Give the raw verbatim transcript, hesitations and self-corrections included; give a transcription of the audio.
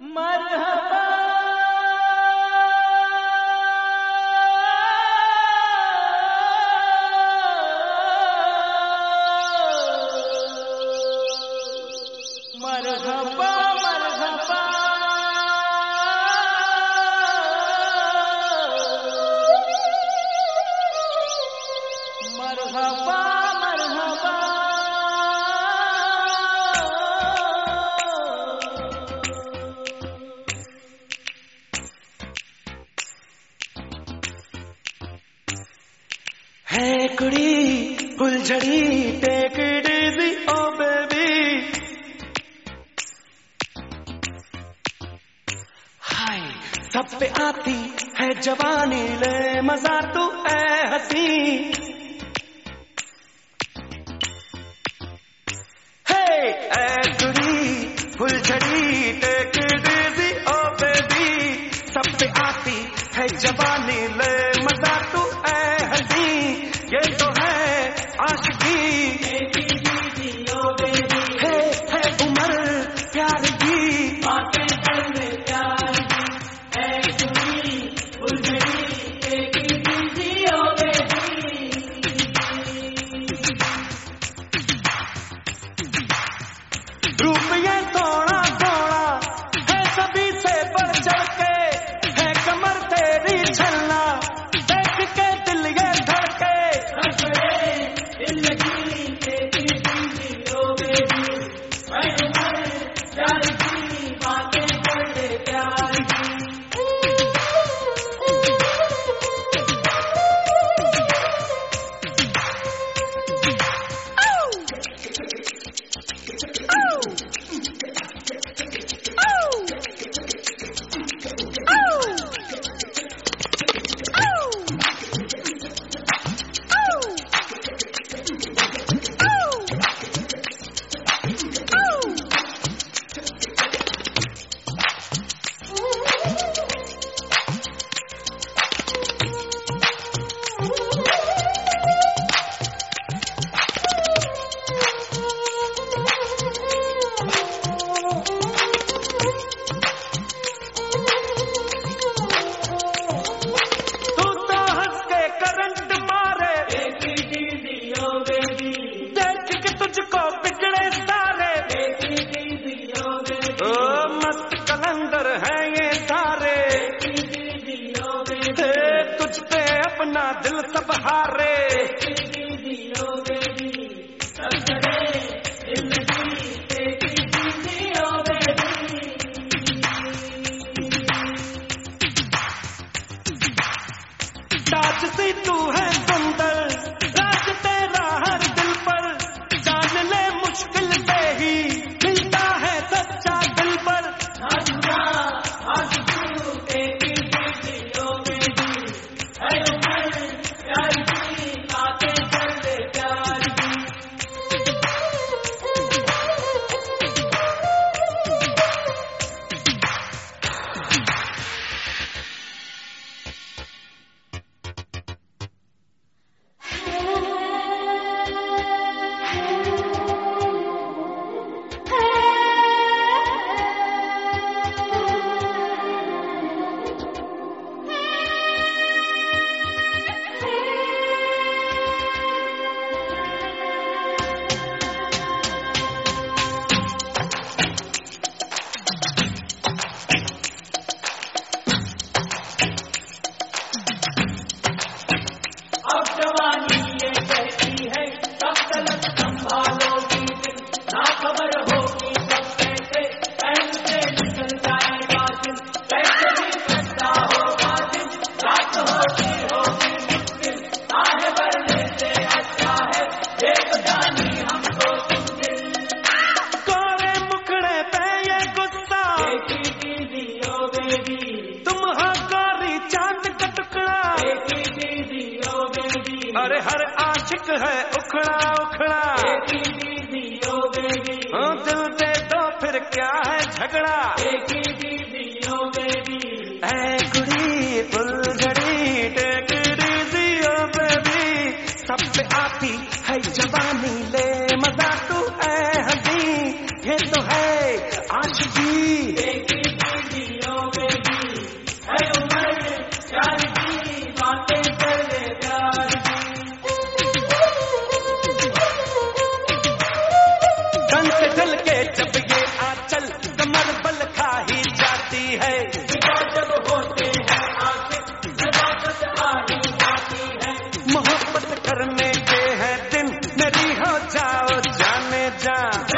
मरहबा मरहबा मरहबा मरहबा मरहबा है कुड़ी फुलझड़ी take it easy oh baby हाय सब पे आती है जवानी ले मजा तू ऐ हसी हे ऐ कुड़ी फुलझड़ी take it easy oh baby सब पे आती है जवानी ले मजा तू ऐ हसी ये तो है आशिकी है है उम्र प्यार की बातें करने प्यार की है तुम्ही फुलझड़ी एक दीदी ओ बेबी रूप ये थोड़ा थोड़ा है सभी से बढ़ चढ़ के है कमर तेरी छलना देख के दिल ये धड़के दिल सब हारे ताज सी तू है सुंदर राज तेरा हर दिल पर जान ले मुश्किल से ही मिलता है सच्चा दिल पर अरे हर आशिक है उखड़ा उखड़ा हाँ दिल दे दो फिर क्या है झगड़ा ऐ कुड़ी फुलझड़ी take it easy oh baby सब पे आती है जवानी ले मजा तू ऐ हंसी ये तो है आशिकी जब ये आंचल कमर बल खा ही जाती है, जब होते हैं आशिक आ ही जाती है। मोहब्बत करने के हैं दिन, मेरी हो जाओ जाने जा।